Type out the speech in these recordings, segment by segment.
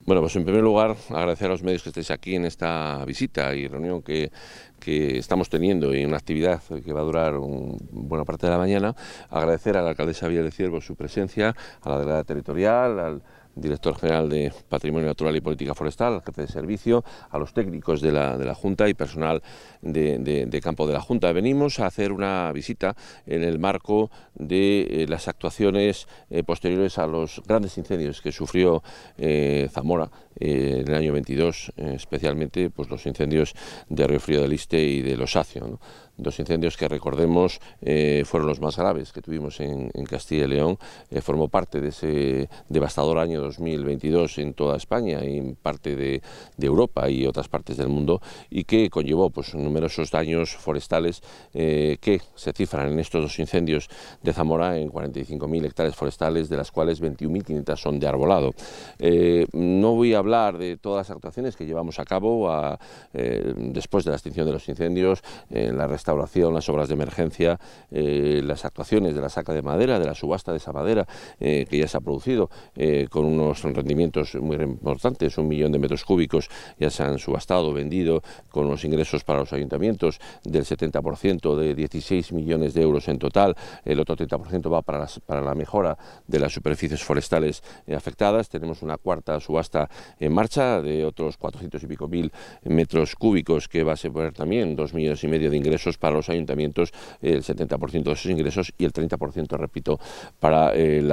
Bueno, pues en primer lugar agradecer a los medios que estéis aquí en esta visita y reunión que estamos teniendo y una actividad que va a durar buena parte de la mañana. Agradecer a la alcaldesa Villar de Ciervos su presencia, a la delegada territorial, al director general de Patrimonio Natural y Política Forestal, al jefe de servicio, a los técnicos de la Junta y personal de campo de la Junta. Venimos a hacer una visita en el marco de las actuaciones posteriores a los grandes incendios que sufrió Zamora en el año 22, especialmente pues, los incendios de Río Frío del Iste y de Los Acio, ¿no? Dos incendios que recordemos fueron los más graves que tuvimos en Castilla y León. Formó parte de ese devastador año 2022 en toda España y en parte de Europa y otras partes del mundo, y que conllevó pues, numerosos daños forestales que se cifran en estos dos incendios de Zamora en 45.000 hectáreas forestales, de las cuales 21.500 son de arbolado. No voy a hablar de todas las actuaciones que llevamos a cabo después de la extinción de los incendios, la restauración, las obras de emergencia, las actuaciones de la saca de madera, de la subasta de esa madera que ya se ha producido con unos rendimientos muy importantes, 1 millón de metros cúbicos ya se han subastado, vendido, con unos ingresos para los ayuntamientos del 70%, de 16 millones de euros en total. El otro 30% va para la mejora de las superficies forestales afectadas. Tenemos una cuarta subasta en marcha de otros 400 y pico mil metros cúbicos que va a suponer también 2,5 millones de ingresos para los ayuntamientos, el 70% de esos ingresos, y el 30%, repito, para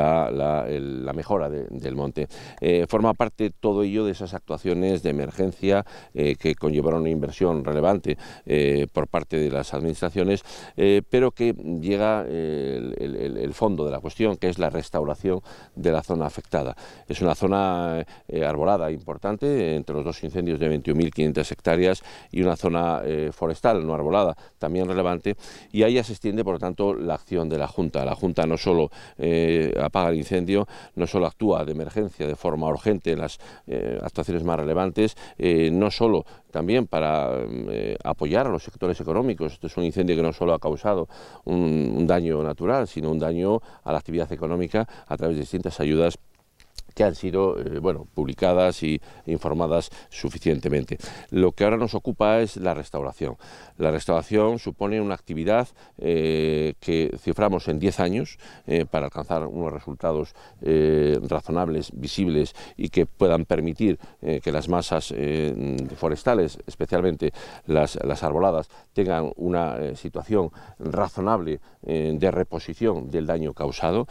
la mejora del monte. Forma parte todo ello de esas actuaciones de emergencia que conllevaron una inversión relevante por parte de las administraciones, pero que llega el fondo de la cuestión, que es la restauración de la zona afectada. Es una zona arbolada importante, entre los dos incendios de 21.500 hectáreas, y una zona forestal no arbolada también relevante, y a ella se extiende, por lo tanto, la acción de la Junta. La Junta no solo apaga el incendio, no solo actúa de emergencia de forma urgente en las actuaciones más relevantes, no solo también para apoyar a los sectores económicos. Este es un incendio que no solo ha causado un daño natural, sino un daño a la actividad económica a través de distintas ayudas que han sido publicadas y informadas suficientemente. Lo que ahora nos ocupa es la restauración. La restauración supone una actividad que ciframos en 10 años para alcanzar unos resultados razonables, visibles, y que puedan permitir que las masas forestales, especialmente las arboladas, tengan una situación razonable de reposición del daño causado.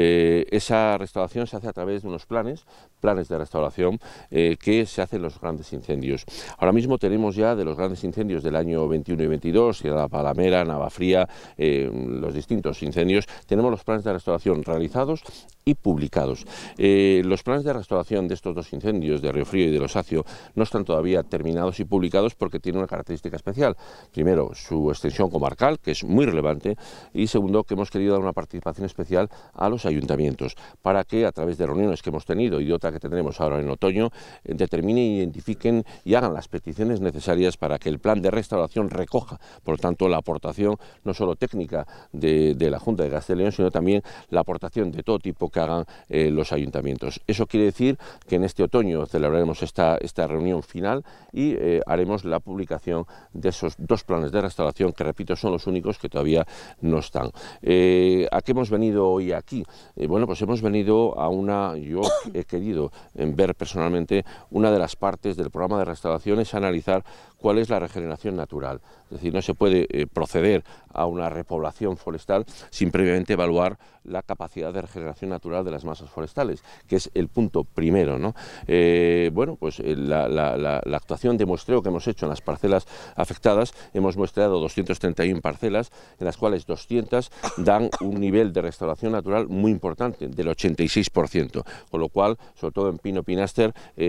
Esa restauración se hace a través de unos planes de restauración que se hacen en los grandes incendios. Ahora mismo tenemos ya, de los grandes incendios del año 21 y 22, Sierra Palamera, Navafría, los distintos incendios, tenemos los planes de restauración realizados y publicados. Los planes de restauración de estos dos incendios, de Río Frío y de Los Acio, no están todavía terminados y publicados porque tienen una característica especial. Primero, su extensión comarcal, que es muy relevante, y segundo, que hemos querido dar una participación especial a los ayuntamientos, para que a través de reuniones que hemos tenido y de otra que tendremos ahora en otoño, determinen, identifiquen y hagan las peticiones necesarias para que el plan de restauración recoja, por lo tanto, la aportación no solo técnica de la Junta de Castilla y León, sino también la aportación de todo tipo que hagan los ayuntamientos. Eso quiere decir que en este otoño celebraremos esta reunión final y haremos la publicación de esos dos planes de restauración, que repito, son los únicos que todavía no están. ¿A qué hemos venido hoy aquí? Bueno, pues hemos venido yo he querido ver personalmente una de las partes del programa de restauración, es analizar cuál es la regeneración natural. Es decir, no se puede proceder a una repoblación forestal sin previamente evaluar la capacidad de regeneración natural de las masas forestales, que es el punto primero, ¿no? Bueno, pues la actuación de muestreo que hemos hecho en las parcelas afectadas, hemos muestreado 231 parcelas, en las cuales 200 dan un nivel de restauración natural muy importante, del 86%, con lo cual, sobre todo en Pino Pinaster,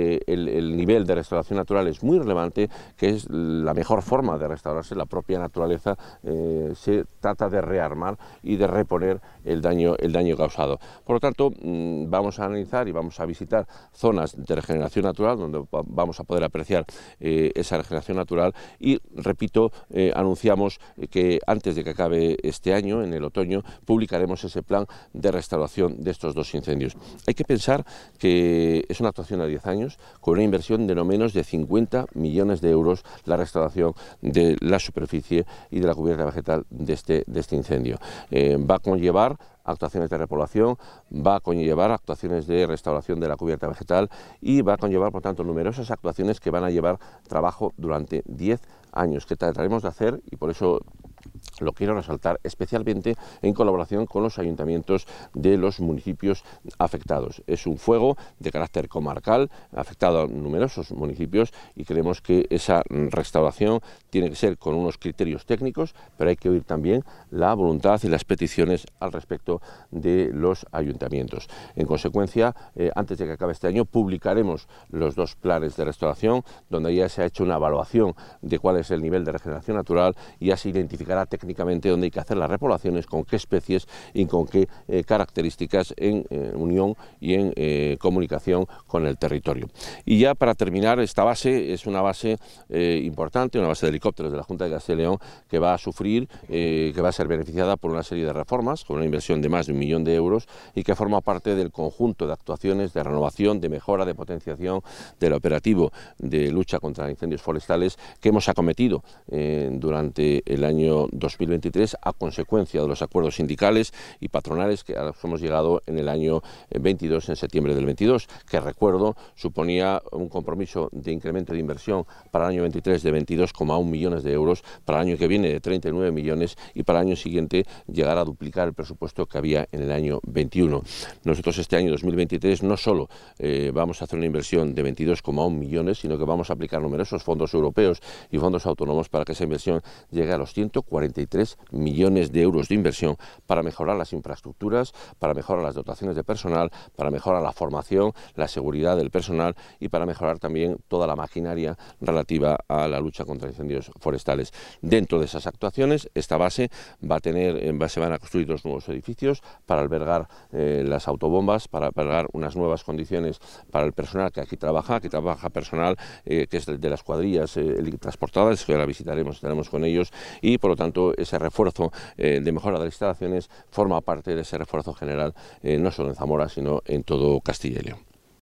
el nivel de restauración natural es muy relevante, que es la mejor forma de restaurarse la propia naturaleza. Se trata de rearmar y de reponer el daño daño causado. Por lo tanto, vamos a analizar y vamos a visitar zonas de regeneración natural donde vamos a poder apreciar esa regeneración natural y, repito, anunciamos que antes de que acabe este año, en el otoño, publicaremos ese plan de restauración de estos 2 incendios. Hay que pensar que es una actuación a 10 años con una inversión de no menos de 50 millones de euros la restauración de la superficie y de la cubierta vegetal de este incendio. Va a conllevar actuaciones de repoblación, va a conllevar actuaciones de restauración de la cubierta vegetal y va a conllevar, por tanto, numerosas actuaciones que van a llevar trabajo durante 10 años, que trataremos de hacer, y por eso lo quiero resaltar, especialmente en colaboración con los ayuntamientos de los municipios afectados. Es un fuego de carácter comarcal, afectado a numerosos municipios, y creemos que esa restauración tiene que ser con unos criterios técnicos, pero hay que oír también la voluntad y las peticiones al respecto de los ayuntamientos. En consecuencia, antes de que acabe este año, publicaremos los 2 planes de restauración, donde ya se ha hecho una evaluación de cuál es el nivel de regeneración natural y ya se identificará técnicamente dónde hay que hacer las repoblaciones, con qué especies y con qué características en unión y en comunicación con el territorio. Y ya para terminar, esta base es una base importante, una base de helicópteros de la Junta de Castilla y León, que va a sufrir, que va a ser beneficiada por una serie de reformas, con una inversión de más de 1 millón de euros, y que forma parte del conjunto de actuaciones de renovación, de mejora, de potenciación del operativo de lucha contra incendios forestales que hemos acometido durante el año 2023 a consecuencia de los acuerdos sindicales y patronales que hemos llegado en el año 22, en septiembre del 22, que, recuerdo, suponía un compromiso de incremento de inversión para el año 23 de 22,1 millones de euros, para el año que viene de 39 millones y para el año siguiente llegar a duplicar el presupuesto que había en el año 21. Nosotros este año 2023 no solo vamos a hacer una inversión de 22,1 millones, sino que vamos a aplicar numerosos fondos europeos y fondos autónomos para que esa inversión llegue a los 143 millones de euros de inversión para mejorar las infraestructuras, para mejorar las dotaciones de personal, para mejorar la formación, la seguridad del personal y para mejorar también toda la maquinaria relativa a la lucha contra incendios forestales. Dentro de esas actuaciones, esta base va a tener, se van a construir 2 nuevos edificios para albergar las autobombas, para albergar unas nuevas condiciones para el personal que aquí trabaja personal que es de las cuadrillas transportadas, que ahora visitaremos, estaremos con ellos, y por lo tanto ese refuerzo de mejora de las instalaciones forma parte de ese refuerzo general, no solo en Zamora, sino en todo Castilla y León.